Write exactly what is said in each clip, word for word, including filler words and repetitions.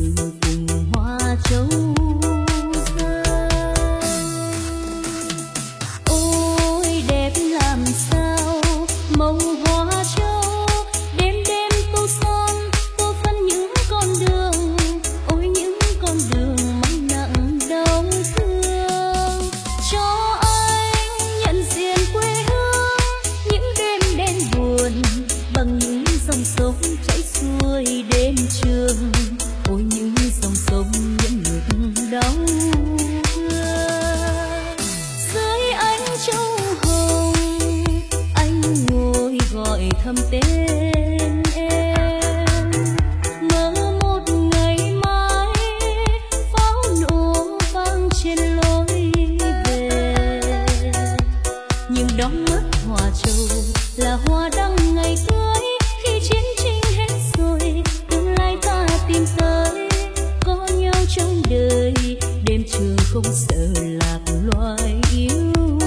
sự cùng hoa châu rơi. Ôi đẹp làm sao màu hoa châu, đêm đêm tô son tô phân những con đường. Ôi những con đường mang nặng đau thương, cho anh nhận diện quê hương. Những đêm đen buồn bằng những dòng sông chảy xuôi đêm trường. Ôi những dòng sông những ngược đau thương. Dưới ánh châu hồng anh ngồi gọi thầm tên em. Mơ một ngày mai pháo nổ vang trên lối về. Nhưng đóng mất hoa châu là hoa đăng ngày cưới. Khi chiến tranh hết rồi tương lai ta tìm tới. Có nhau trong đời đêm trường không sợ lạc loài yêu.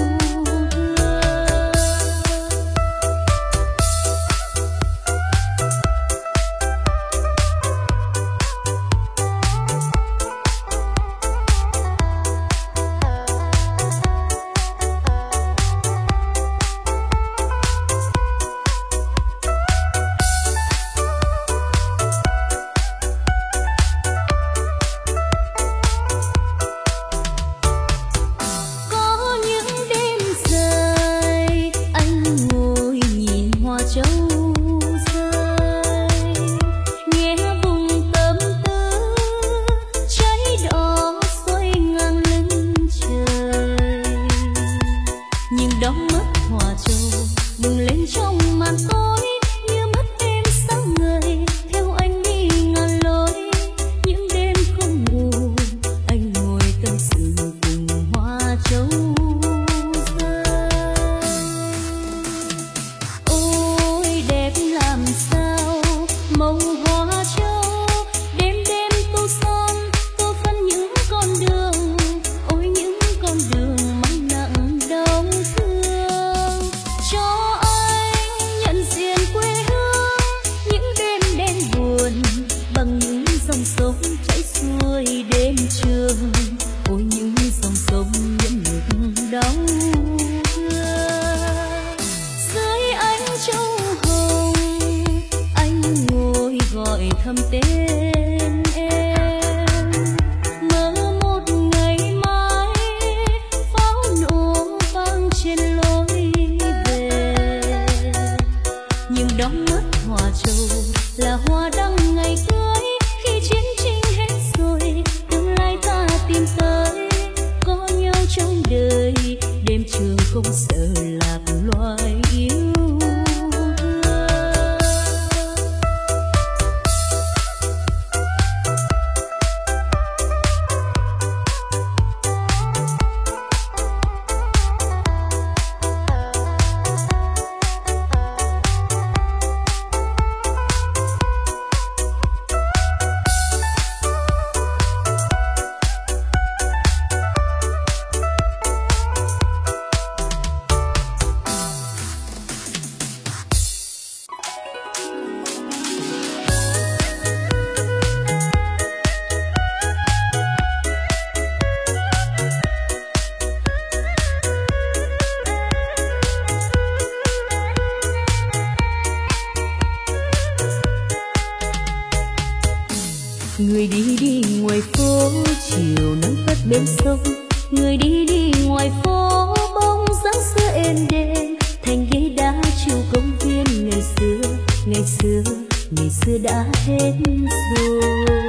Người đi đi ngoài phố chiều nắng phất bên sông. Người đi đi ngoài phố bóng dáng xưa êm đềm. Thành ghế đá chiều công viên ngày xưa, ngày xưa, ngày xưa đã hết rồi.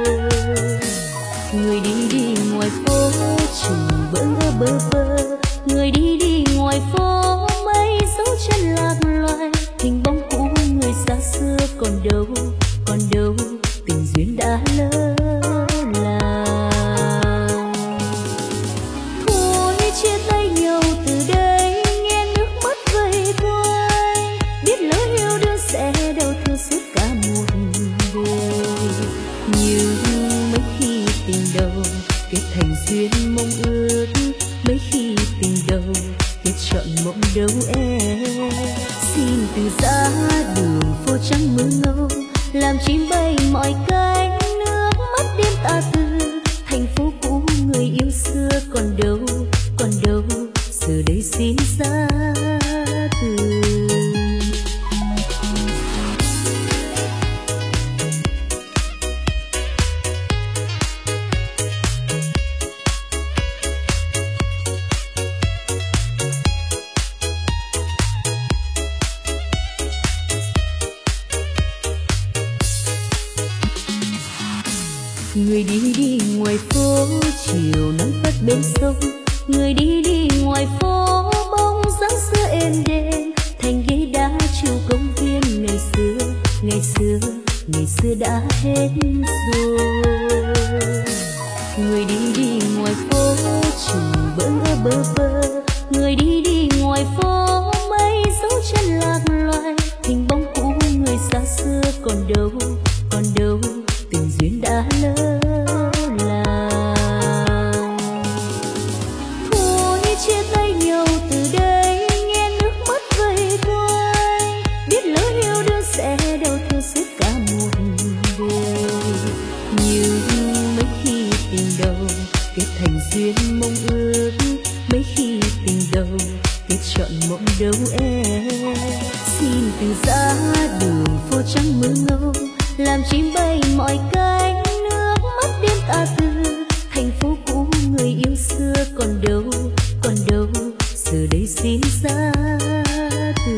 Người đi đi ngoài phố chừng bỡ ngỡ bơ vơ. Người đi đi ngoài phố mấy dấu chân lạc loài. Hình bóng cũ người xa xưa còn đâu, còn đâu tình duyên đã lỡ làng. Thôi chia tay nhau từ đây, nghe nước mắt vây quanh. Biết lỡ yêu đương sẽ đau thương suốt cả một đời. Nhưng mấy khi tình đầu kết thành duyên mong ước, mấy khi tình đầu kết trọn mộng đâu em. Xin từ giã đường phố trắng mưa ngâu, Người đi đi ngoài phố chiều nắng phất bên sông, người đi đi ngoài phố bóng dáng xưa êm đềm thành ghế đá chiều công viên ngày xưa, ngày xưa, ngày xưa đã hết rồi. Người đi đi ngoài phố chiều bỡ ngỡ bơ vơ, người đi đi ngoài phố mấy dấu chân lạc loài, hình bóng cũ người xa xưa còn đâu, còn đâu tình duyên đã lỡ làng. Thôi chia tay nhau từ đây nghe nước mắt vây quanh, biết lỡ yêu đương sẽ đau thương suốt cả một đời. Nhưng mấy khi tình đầu kết thành duyên mong ước, mấy khi tình đầu kết chọn mộng đâu em. Xin từ giá đường phố trắng mưa ngâu, làm chim bay mọi cánh nước mắt đêm ta từ. Thành phố cũ người yêu xưa còn đâu, còn đâu giờ đây xin ra từ.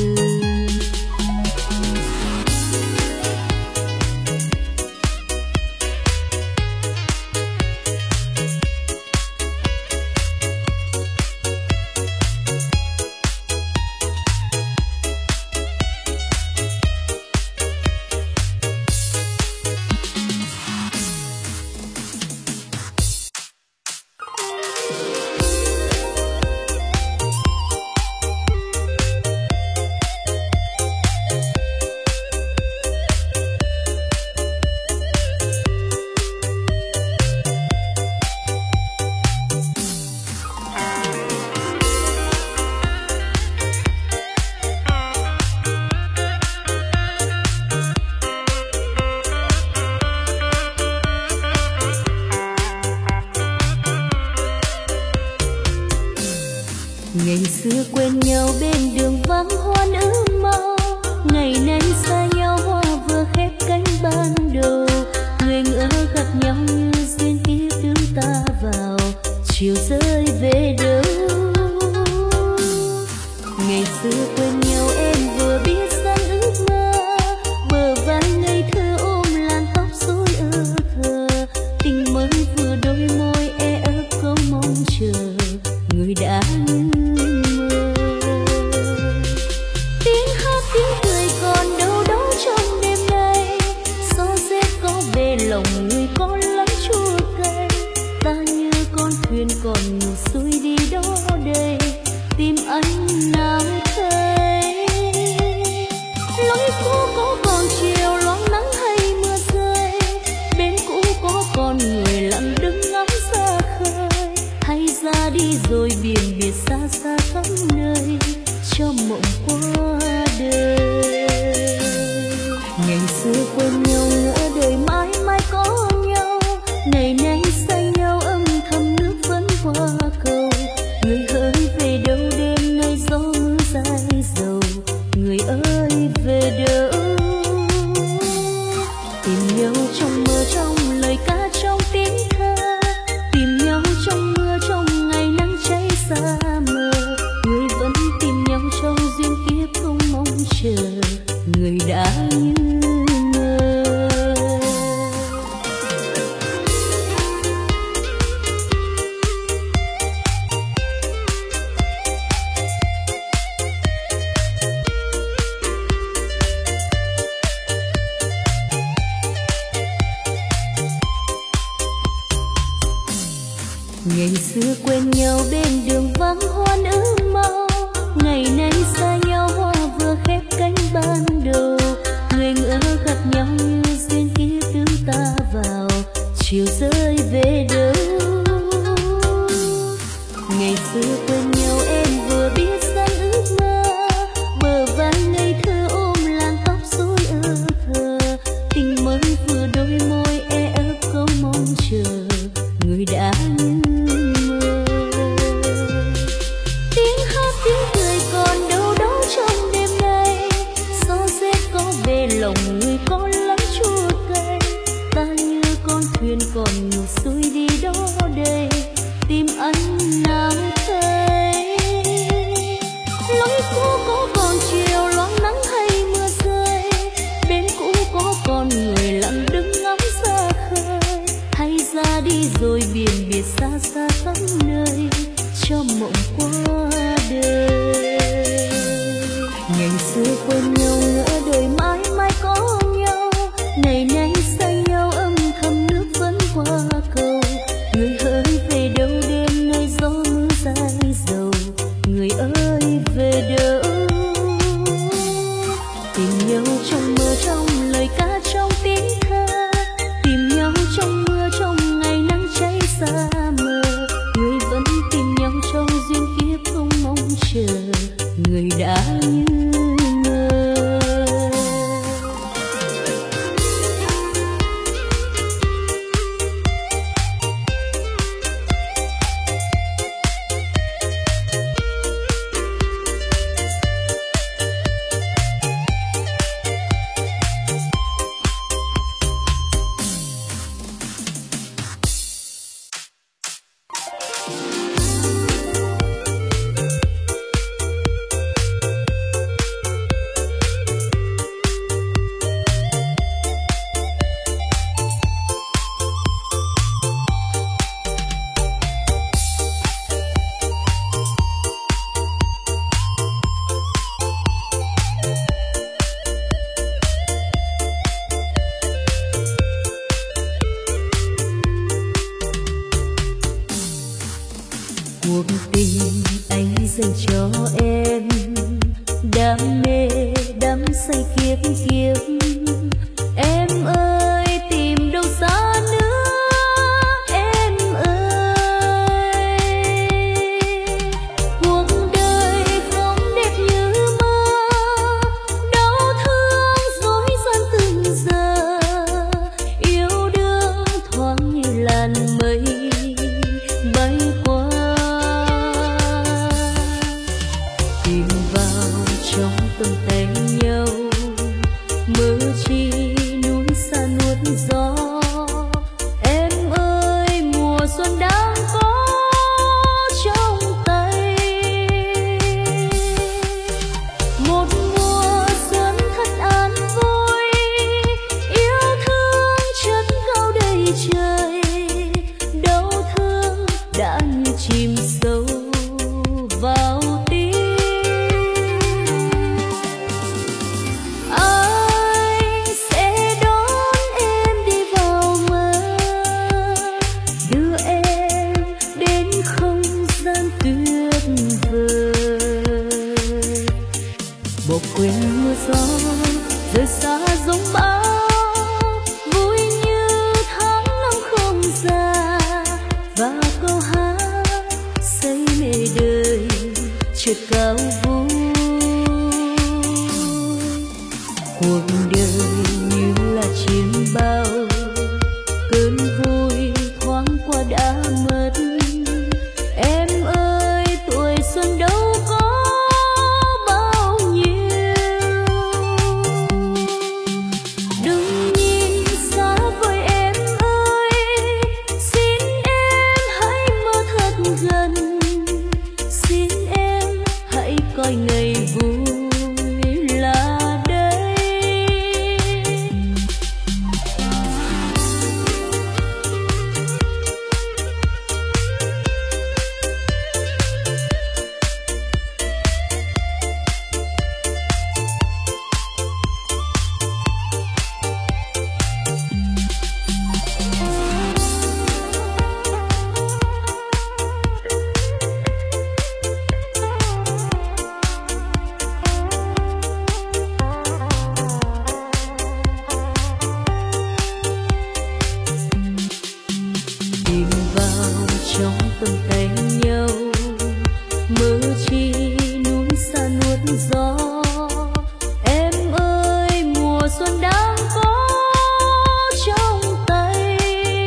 Ngày xưa quen nhau bên đường vắng hoa nở màu, ngày nay xa nhau hoa vừa khép cánh ban đầu. Người ngỡ gặp nhau như duyên kiếp đưa ta vào, chiều rơi về đâu. Ngày xưa quen nhau em vừa biết rằng ước mơ, bờ vai ngây thơ ôm làn tóc rối ơ thơ. Tình mới vừa đôi môi e ấp câu mong chờ, người đã lòng người con lắm chua cay. Ta như con thuyền còn ngược xuôi đi đó đây, tìm anh nào thấy. Lối cũ có còn chiều loáng nắng hay mưa rơi, bên cũ có con người lặng đứng ngắm xa khơi. Hay ra đi rồi biển biệt xa xa khắp nơi, cho mộng qua đời. Ngày xưa quên nhau ngỡ đời mãi mãi có nhau, ngày nay xa nhau âm thầm nước vẫn qua cầu. Người hỡi về đâu đêm nay gió mưa dài dầu, người ơi về đâu. Tìm nhau trong mơ trong lời ca trong tiếng thơ, tìm nhau trong mưa trong ngày nắng cháy xa mờ. Người vẫn tìm nhau trong duyên kiếp không mong chờ, người đã như ngày xưa quen nhau bên đường vắng hoa nở màu, ngày nay xa nhau hoa vừa khép cánh ban đầu. Người ngỡ gặp nhau như duyên kiếp đưa ta vào, chiều rơi về đâu. Ngày xưa quen nhau em vừa biết rằng ước mơ, bờ vai ngây thơ ôm làn tóc rối ơ thơ. Tình mới vừa đôi môi e ấp câu mong chờ, người đã như lòng người con lắm chua cay. Ta như con thuyền còn ngược xuôi đi đó đây, tìm anh nào thấy. Lối cũ có còn chiều loáng nắng hay mưa rơi, bên cũ có con người lặng đứng ngắm xa khơi. đi rồi biển biệt xa xa khắp nơi cho mộng qua đời. Ngày xưa quên nhau ngỡ đời mãi mãi có nhau, ngày nay xa nhau âm thầm nước vẫn qua cầu. Người ơi về đâu đêm nơi gió mưa dài dầu, người ơi về đâu. Tìm nhau trong mơ trong lời ca trong tiếng thơ, tìm nhau trong mưa trong ngày nắng cháy xa mờ. Người vẫn tìm nhau trong duyên kiếp không mong chờ, người đã như ngờ. Cuộc tình anh dành cho em, đam mê đắm say kiếp kiếp. Em ơi tìm đâu xa nữa, em ơi. Cuộc đời không đẹp như mơ, đau thương dối gian từng giờ. Yêu đương thoáng như làn mây bay qua, tìm vào trong tâm tay nhau. Mơ chi núi xa nuốt gió, em ơi mùa xuân đang có trong tay. Một mùa xuân thật an vui, yêu thương chất cao đầy trời. Đau thương đã như chìm sâu vào tim. Anh sẽ đón em đi vào mơ, đưa em đến không gian tuyệt vời. Bỏ quên mưa gió rời xa giống bão, vui như tháng năm không già. Và câu hát say mê đời chợt cao vui. Cuộc đời như là chiêm bao, cơn vui thoáng qua đã mất. Em ơi tuổi xuân đâu có bao nhiêu. Đừng nhìn xa vời em ơi, xin em hãy mơ thật gần. Xin em hãy coi ngày vui là đây. Tìm vào trong tâm tay nhau, mơ chi núi xa nuốt gió. Em ơi mùa xuân đang có trong tay.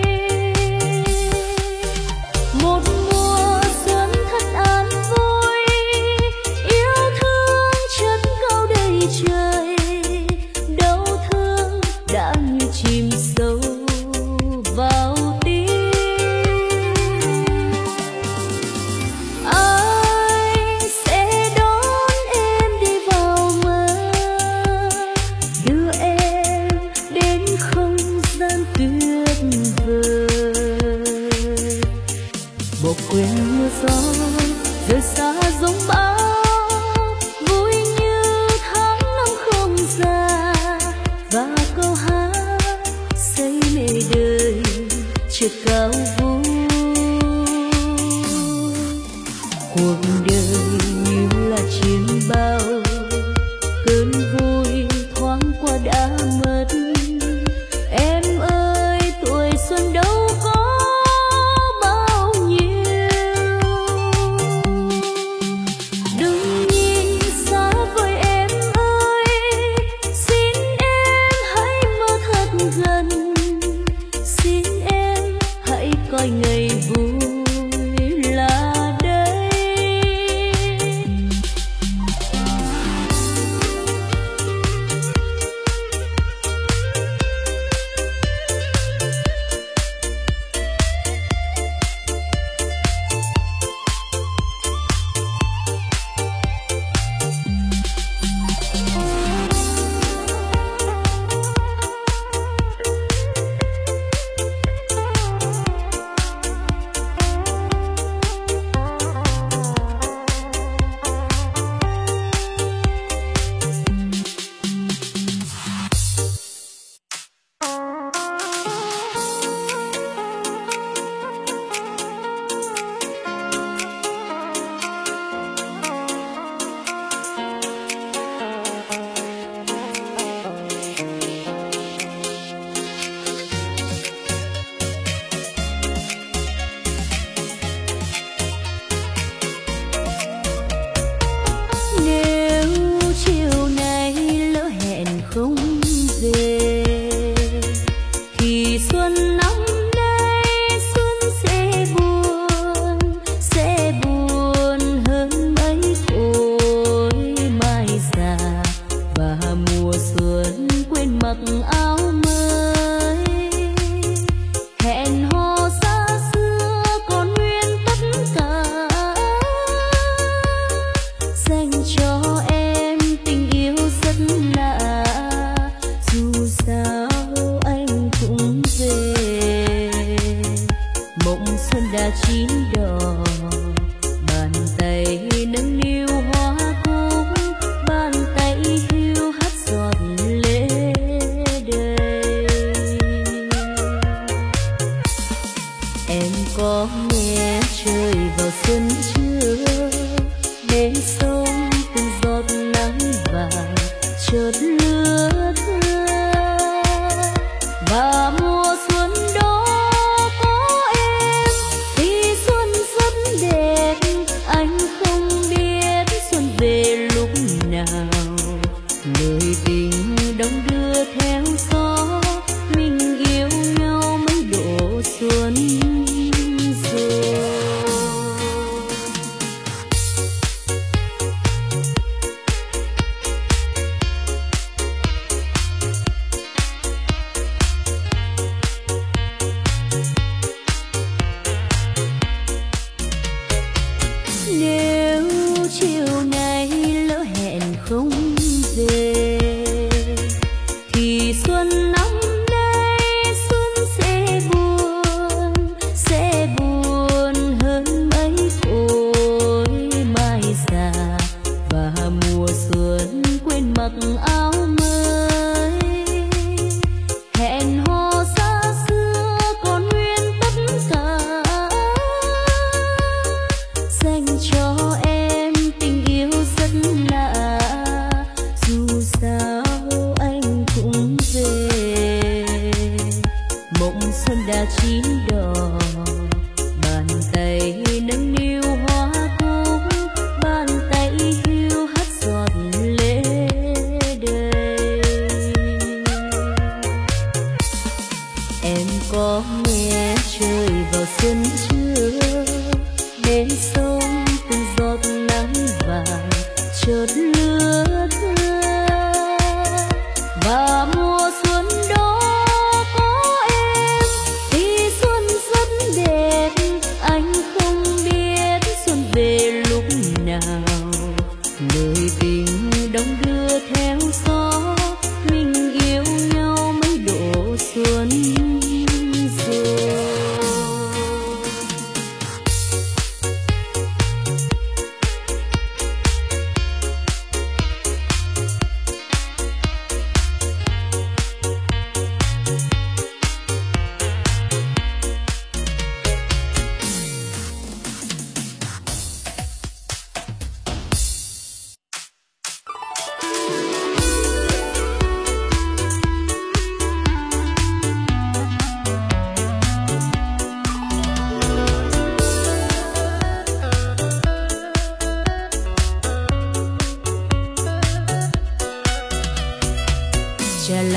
Một mùa xuân thật an vui, yêu thương chất cao đầy trời. Đau thương đã như chìm sâu vào tim. về cao vui. Cuộc đời như là chiêm bao, cơn vui thoáng qua đã mất. Em ơi tuổi xuân đâu có bao nhiêu, đừng nhìn xa vời em ơi, xin em hãy mơ thật gần, xin em hãy coi ngày vui là đây.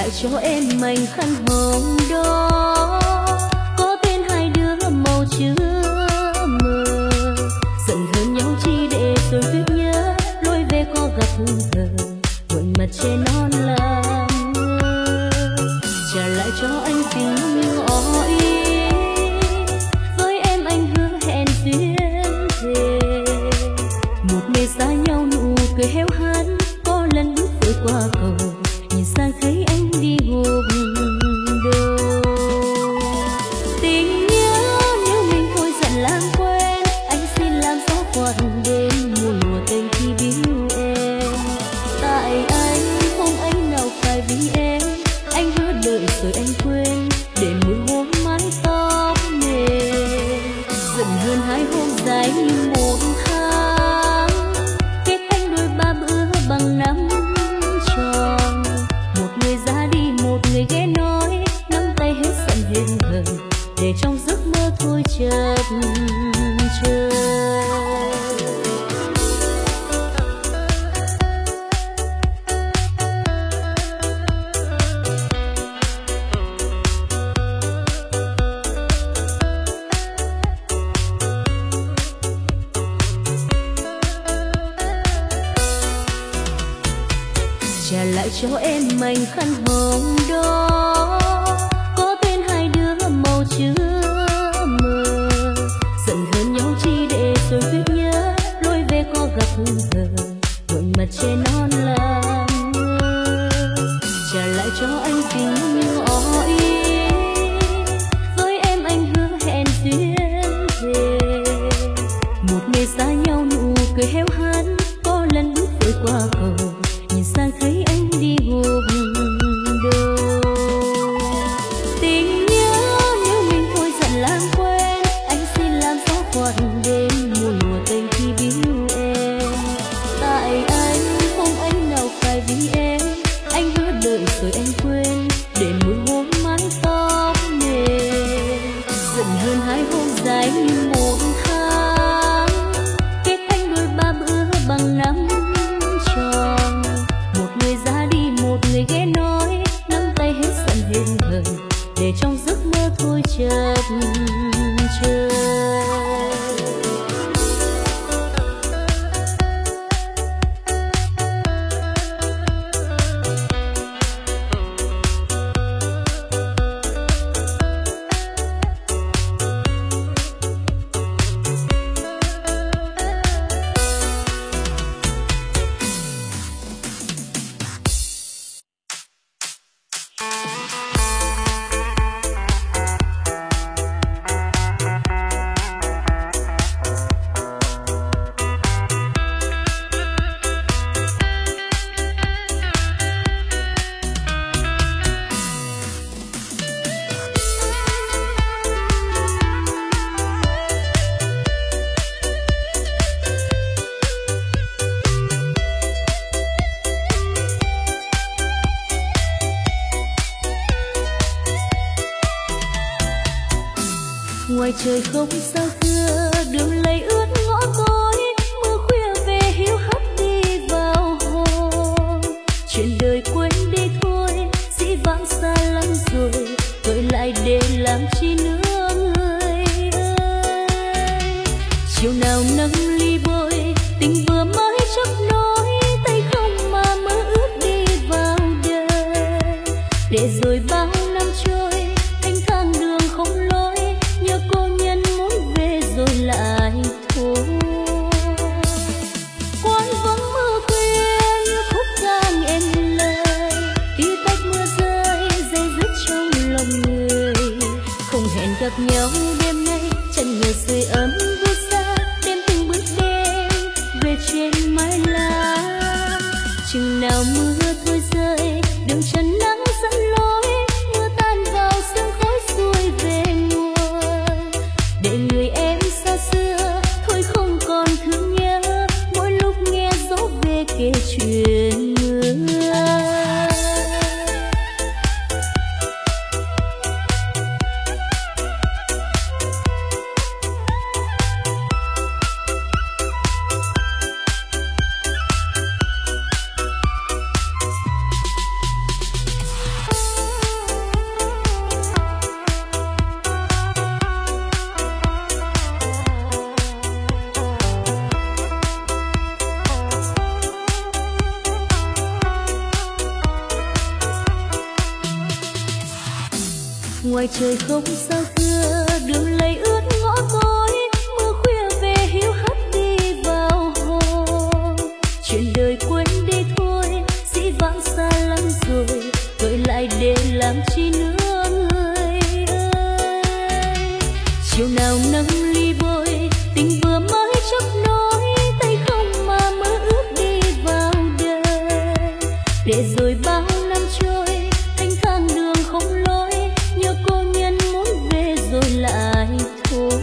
lại cho em mảnh khăn hồng đó có tên hai đứa màu chưa mờ. Giận hơn nhau chi để rồi biết nhớ lối về có gặp hương thờ muộn mặt che non làm mưa. Trả lại cho anh tình như ó ý với em anh hứa hẹn duyên thề. Một ngày xa nhau nụ cười héo hán có lần bước vội qua cầu nhìn sang thấy anh đi gục đầu. Tình nhớ nếu mình thôi giận lãng quên anh xin làm gió quạt đêm mùa lùa tình khi biếu em. Tại anh không anh nào phải vì em anh hứa đợi rồi anh quên để mùi hôn mái tóc mềm. Giận hơn hai hôm dài như một tháng kết anh đôi ba bữa bằng năm tròn. Một người ra đi một người ghé nói nắm tay hết giận hiền hờn để trong giấc mơ thôi chợt chờ. Trả lại cho em mảnh khăn hồng đó có tên hai đứa màu chưa mờ. Giận hơn nhau chi để rồi biết nhớ lối về có gặp hương thờ muộn mặt che non làm mưa. Trả lại cho anh tình như ó ý với em anh hứa hẹn duyên thề. Một ngày xa nhau nụ cười héo hán có lần bước vội qua cầu nhìn sang thấy anh đi gục đầu. Tình nhớ nếu mình thôi giận lãng quên anh xin làm gió quạt đêm mùa lùa tình khi biếu em. Tại anh không anh nào phải vì em anh hứa đợi rồi anh quên để mùi hôn mái tóc mềm. Giận hơn hai hôm dài như một tháng kết anh đôi ba bữa bằng năm tròn. Một người ra đi một người ghé nói nắm tay hết giận hiền hờn để trong giấc mơ thôi chợt chờ. Ngoài trời không sao thưa đường lầy ướt ngõ tối mưa khuya về hiu hắt đi vào hồn. Chuyện đời quên đi thôi dĩ vãng xa lắm rồi gợi lại để làm chi nữa người ơi. Chiều nào nắng ly bôi tình vừa mới chấp nối tay không mà mơ ước đi vào đời. Để rồi bao năm trôi thanh thang đường không lối nhớ cô nhân muốn về rồi lại thôi. Quán vắng mưa khuyên khúc ca nghẹn lời tí tách mưa rơi dây dứt trong lòng người. Không hẹn gặp nhau đêm nay chân nhờ sưởi ấm vui xa đêm từng bước đêm về trên mái lá. Chừng nào mưa thôi rơi đường chân nắng dẫn lối mưa tan vào sương khói xuôi về nguồn. Để người em xa xưa thôi không còn thương nhớ mỗi lúc nghe gió về kể chuyện mưa. ngoài trời không sao thưa, đường lầy ướt ngõ tối, mưa khuya về hiu hắt đi vào hồ. Chuyện đời quên đi thôi, dĩ vãng xa lắm rồi, gợi lại để làm chi nữa người ơi. Chiều nào nắng ly bôi, tình vừa mới chấp nối, tay không mà mơ ước đi vào đời. Để rồi bao năm trôi, thanh thang đường không lối, nhớ cô nhân muốn về rồi lại thôi.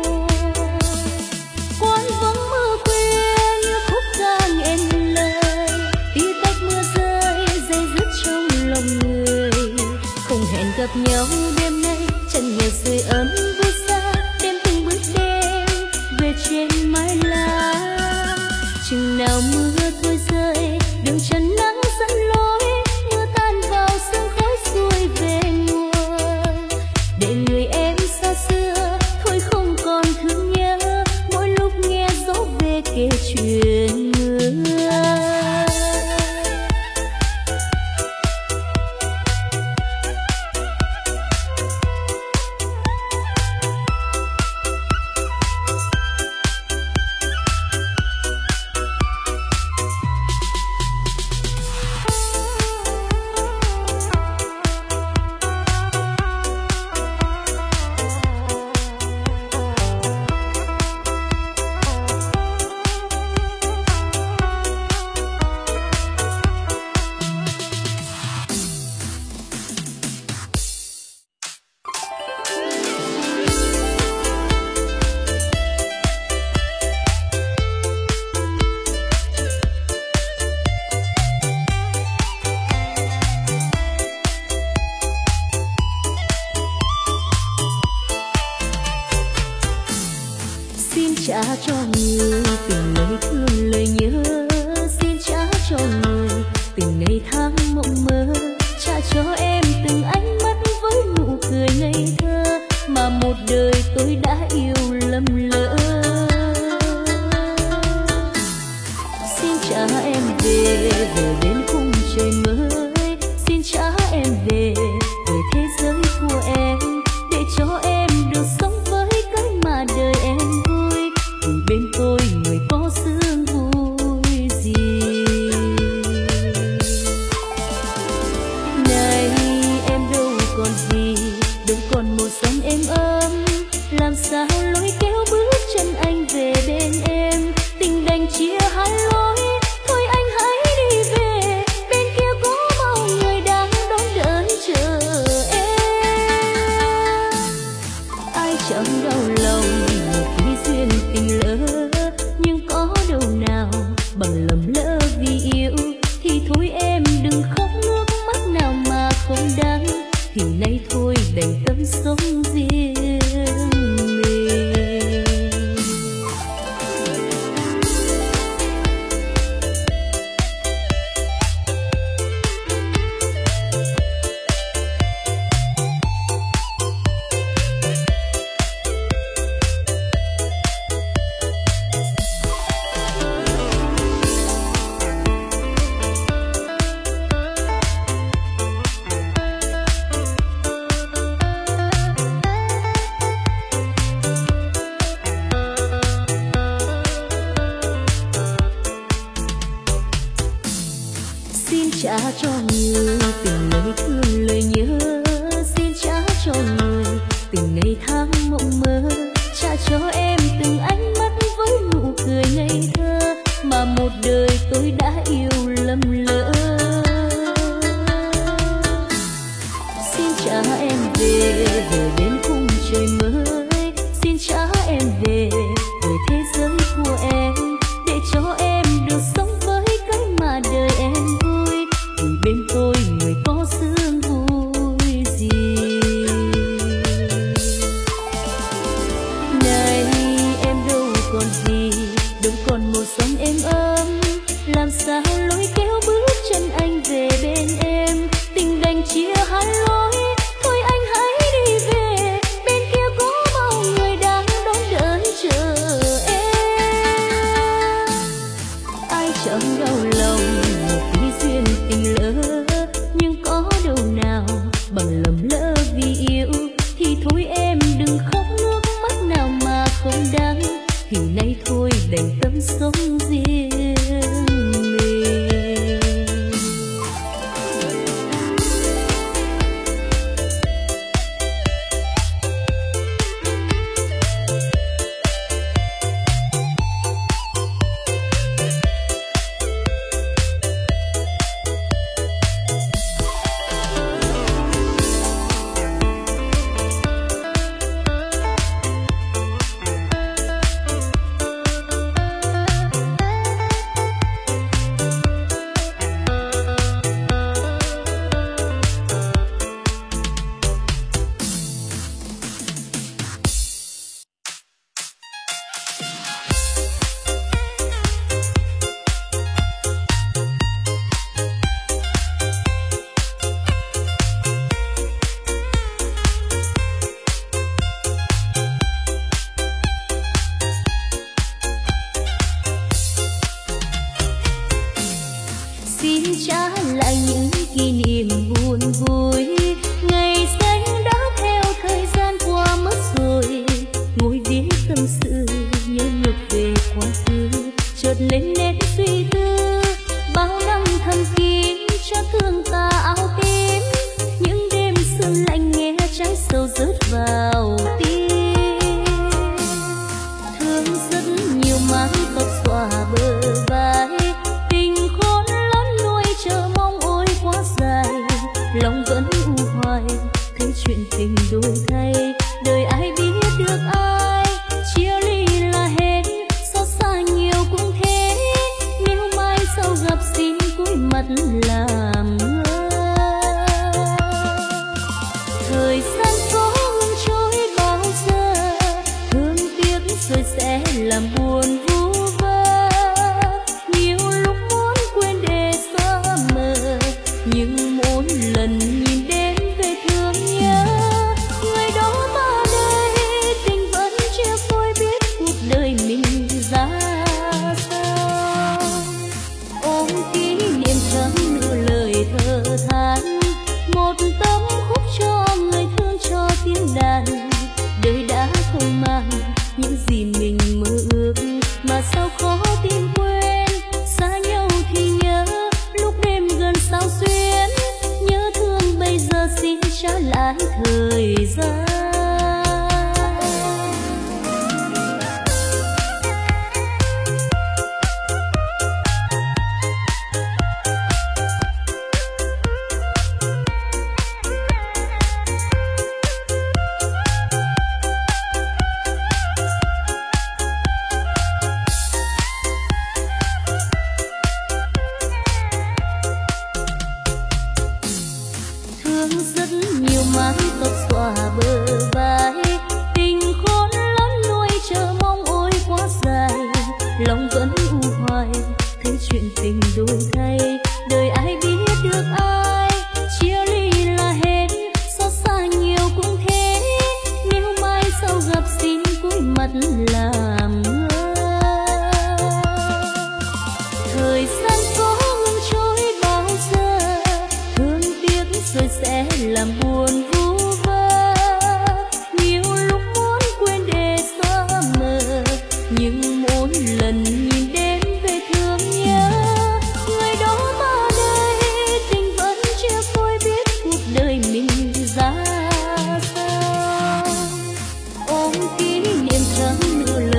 Quán vắng mưa khuya như khúc ca nghẹn lời, tí tách mưa rơi dây dứt trong lòng người. Không hẹn gặp nhau đêm nay, chân nhẹ sưởi ấm vui xa, đêm từng bước đêm về trên mái lá. Chừng nào mưa thôi rơi, đường trần nắng dẫn lối, mưa tan vào sương khói xuôi về nguồn. Để người em xa xưa thôi không còn thương nhớ, mỗi lúc nghe dỗ về kể chuyện người. Trả cho người từng lời thương lời nhớ, xin trả cho người từng ngày tháng mộng mơ, trả cho em từng ánh mắt với nụ cười ngây thơ mà một đời tôi đã yêu lầm lỡ. Xin trả em về về bên khung trời mới, xin trả em về về thế giới của em, để cho em được sống với cái mà đời em vui. Bên tôi người có sương vui gì. Này em đâu còn gì, đâu còn một dòng êm ấm, làm sao lối kéo bước chân anh về bên em. Tình đành chia hai lối, thôi anh hãy đi về, bên kia có bao người đang đón đợi chờ em. Ai chẳng đau lòng khi duyên tình lỡ, nhưng có đâu nào bằng lầm lỡ vì yêu. Thì thôi em đừng khóc nước mắt nào mà không đáng, thì nay thôi đành tâm sống riêng mình. Trả cho người từng lời thương lời nhớ, xin trả cho người từng ngày tháng mộng mơ, trả cho em từng ánh mắt với nụ cười ngây thơ mà một đời tôi đã yêu lầm lỡ. Xin trả em về về bên khung trời mới, xin trả em về về thế giới của em, để cho em được sống với cái mà đời em vui. Bên tôi người có sương vui gì. Này em đâu còn gì, đâu còn một dòng êm ấm, làm sao lối kéo bước chân anh về bên em. Tình đành chia hai lối, thôi anh hãy đi về, bên kia có bao người đang đón đợi chờ em. Ai chẳng đau lòng khi duyên tình lỡ, nhưng có đâu nào bằng lầm lỡ vì yêu. sống riêng mình. Xin trả lại những kỷ niệm buồn vui, ngày xanh đã theo thời gian qua mất rồi. Ngồi viết tâm sự nhớ ngược về quá khứ, chợt lên nét suy tư bao năm thầm kín cho thương ta áo tím. Những đêm sương lạnh nghe trái sầu rớt vào tim, thương rất nhiều mái tóc xõa bờ vai, lòng vẫn u hoài thấy chuyện tình đổi thay. Đời ai biết được ai chia ly là hết, xót xa nhiều cũng thế. Nếu mai sau gặp xin cúi mặt làm ngơ. Thời gian có ngừng trôi bao giờ, thương tiếc rồi sẽ làm buồn vu vơ. Nhiều lúc muốn quên để xa mờ, nhưng mỗi lần nhìn đến về thương nhớ người đó ta đây. Tình vẫn chưa tôi biết cuộc đời mình ra sao, ôm kỷ niệm chẳng nửa lời thở than. Một tấm khúc cho người thương cho tiếng đàn, đời đã không mang những gì mình mơ ước mà sao khó tìm quên. Xa nhau thì nhớ lúc đêm gần sao xuyên, nhớ thương bây giờ xin trả lại thời gian. Rất nhiều mái tóc xõa bờ vai, tình khôn lắm nuôi chờ mong ôi quá dài. Lòng vẫn u hoài thấy chuyện tình đổi thay. Đời ai biết được ai chia ly là hết, xót xa nhiều cũng thế. Nếu mai sau gặp xin cúi mặt làm ngơ. Thời gian có ngừng trôi bao giờ, thương tiếc rồi sẽ làm buồn vu vơ. Nhiều lúc muốn quên để xa mờ, nhưng mỗi lần nhìn đến về thương nhớ người đó ta đây. Tình vẫn chưa tôi biết cuộc đời mình ra sao, ôm kỷ niệm chẳng nửa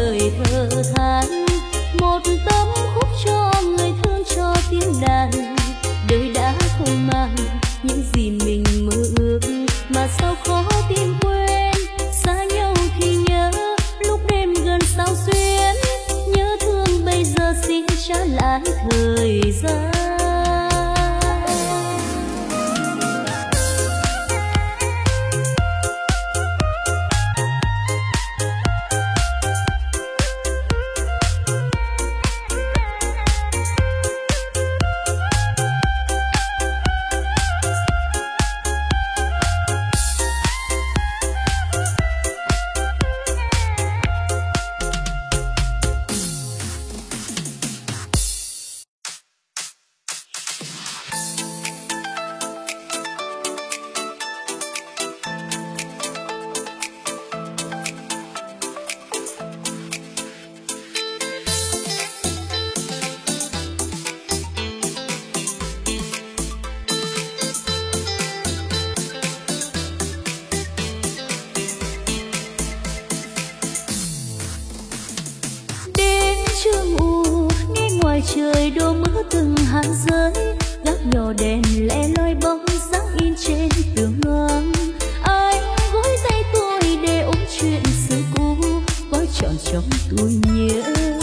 ngoài trời đổ mưa từng hạt rơi, gác nhỏ đèn lẻ loi bóng dáng in trên tường ngang. Anh gối tay tôi để ôm chuyện xưa cũ, gói trọn trong tôi nhớ.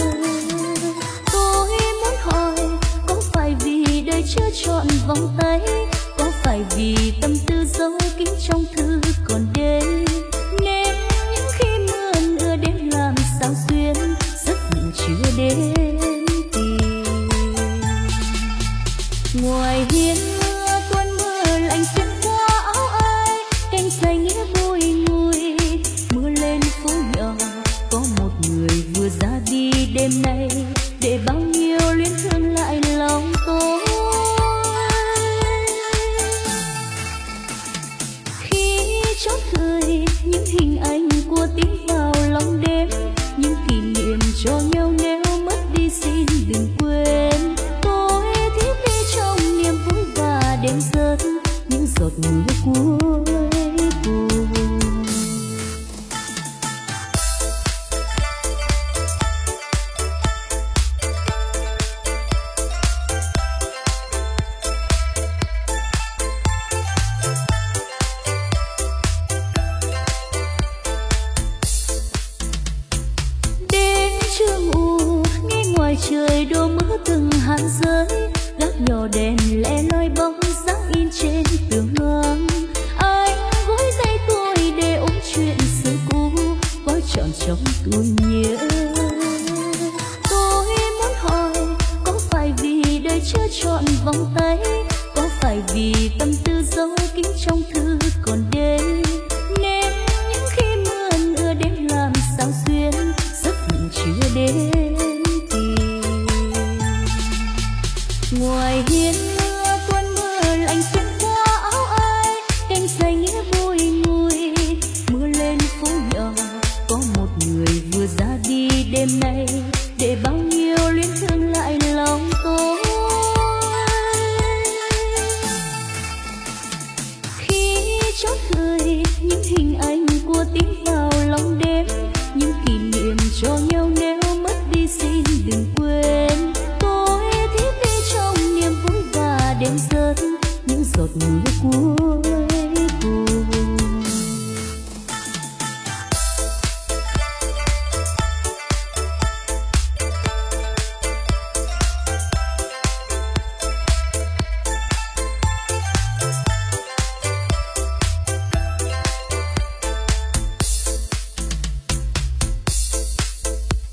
Tôi muốn hỏi, có phải vì đời chưa chọn vòng tay, có phải vì tâm tư dấu kín trong thư còn đây, nên những khi mưa ưa đến làm sao xuyên giấc mộng chưa đến tìm. Ngoài hiên mưa tuôn mưa lạnh xuyên qua áo ai, cành say nghĩa bùi ngùi. Mưa lên phố nhỏ, có một người vừa ra đi đêm nay, để bao nhiêu luyến thương lại lòng tôi. Khi chót cười những hình ảnh của tiếng vào lòng đêm, những kỷ niệm cho nhau nếu mất đi xin đừng quên. Tôi thiếp đi trong niềm vui và đêm rớt những giọt mưa cuối cùng. Trời đổ mưa từng hạt rơi, gác nhỏ đèn lẻ loi bóng dáng in trên tường ngang. Anh gối tay tôi để ôm chuyện xưa cũ, gói trọn trong tôi nhớ. Tôi muốn hỏi, có phải vì đời chưa chọn vòng tay, có phải vì tâm tư dấu kín trong thư còn đây, nên những khi mưa ưa đến làm sao xuyên giấc mộng chưa đến. Ngoài hiên mưa tuôn mưa lạnh xuyên qua áo ai, cành say nghĩa bùi ngùi. Mưa lên phố nhỏ, có một người vừa ra đi đêm nay, để bao nhiêu luyến thương lại lòng tôi. Khi chót cười những hình ảnh của tiếng vào lòng đêm, những kỷ niệm cho nhau nếu mất đi xin đừng quên. Đêm rớt những giọt mưa cuối.